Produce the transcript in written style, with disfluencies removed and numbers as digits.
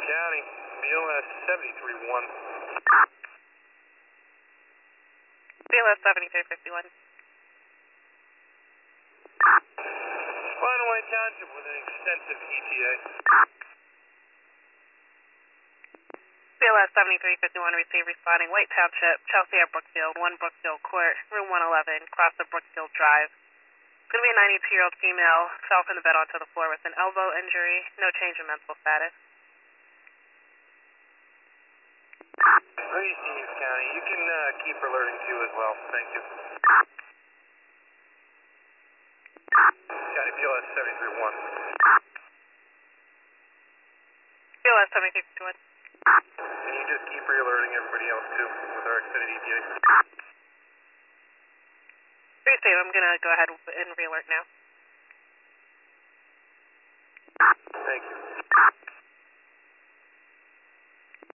County, BLS 73-1. BLS 7351. Spine White Township with an extensive ETA. BLS 7351, receive responding White Township, Chelsea at Brookfield, 1 Brookfield Court, room 111, cross the Brookfield Drive. It's going to be a 92-year-old female, fell from the bed onto the floor with an elbow injury, no change in mental status. Please, Steve County. You can keep alerting too as well. Thank you. County BLS 73-1. BLS 7351. Can you just keep re-alerting everybody else too with our extended ETA? Receive, I'm going to go ahead and re-alert now. Thank you.